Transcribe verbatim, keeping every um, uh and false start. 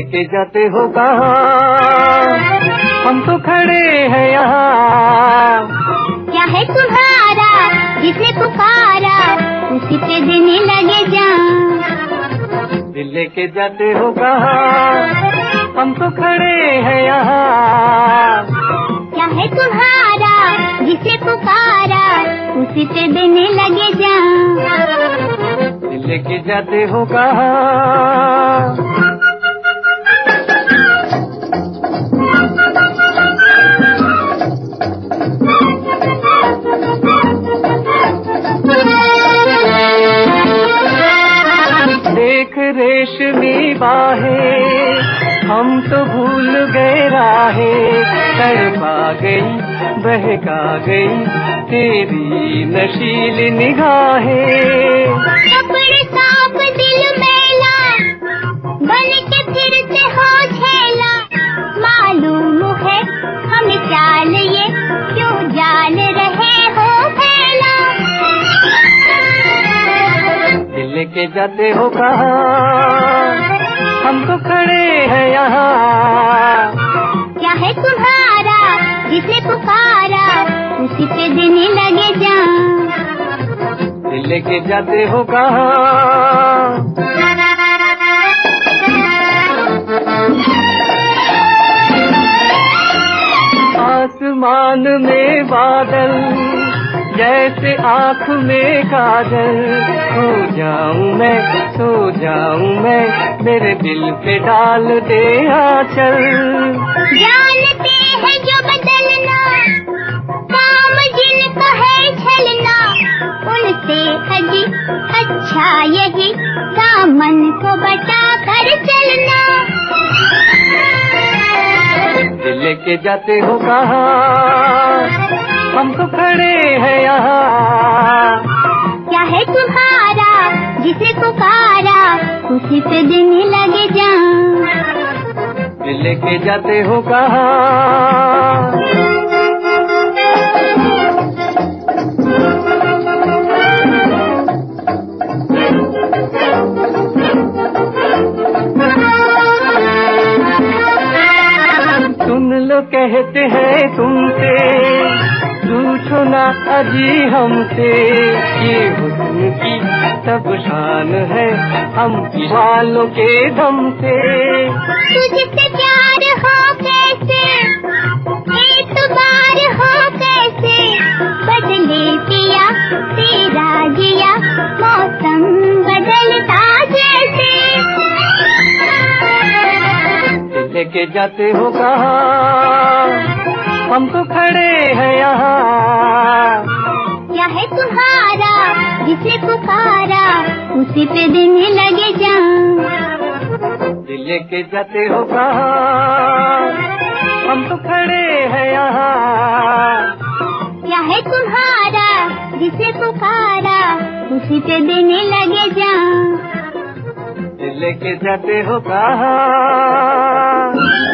लेके जाते हो कहाँ, हम तो खड़े हैं यहाँ। क्या है तुम्हारा जिसने पुकारा, उसी पे देने लगे जान। दिल लेके जाते हो कहाँ, हम तो खड़े हैं यहाँ। क्या है तुम्हारा जिसे पुकारा, उसी पे देने लगे जान। दिल लेके जाते हो कहाँ। देख रेशमी बाहें, हम तो भूल गए राहें। तड़पा गई बहका गई तेरी नशीली निगाहें। कपड़े साफ दिल मैला, बन के फिरते हो झेला। मालूम है हमें चाल ये, क्यों जान रहे हो फैला। दिल लेके जाते हो कहाँ, हम तो खड़े हैं यहाँ। क्या है तुम्हारा जिसे पुकारा, उसी पे देने लगे जान। दिल लेके जाते हो कहाँ। आसमान में बादल, जैसे आँख में काजल। सो जाऊं मैं, सो जाऊं मैं, मेरे दिल पे डाल दे आंचल। जानते हैं जो बदलना, काम जिनका है छलना। उनसे हजी अच्छा यही, दामन को बचा कर चलना। दिल लेके जाते हो कहाँ, हम तो खड़े हैं यहाँ। क्या है तुम्हारा जिसे पुकारा, उसी पे देने लगे जान। दिल लेके जाते हो कहाँ। सुन लो कहते हैं तुमसे, पूछो ना अजी हमसे। ये हुस्न की सब शान है, हम वालों के दम से। तुझसे प्यार हो कैसे, एतबार हो कैसे। बदले पिया तेरा जिया, मौसम बदलता जैसे। लेके जाते हो कहाँ, हम तो खड़े हैं यहाँ। क्या है तुम्हारा जिसे पुकारा, उसी पे देने लगे जान। दिल लेके जाते हो कहाँ, हम तो खड़े हैं यहाँ। क्या है तुम्हारा जिसे पुकारा, उसी पे देने लगे जान। दिल लेके जाते हो कहाँ।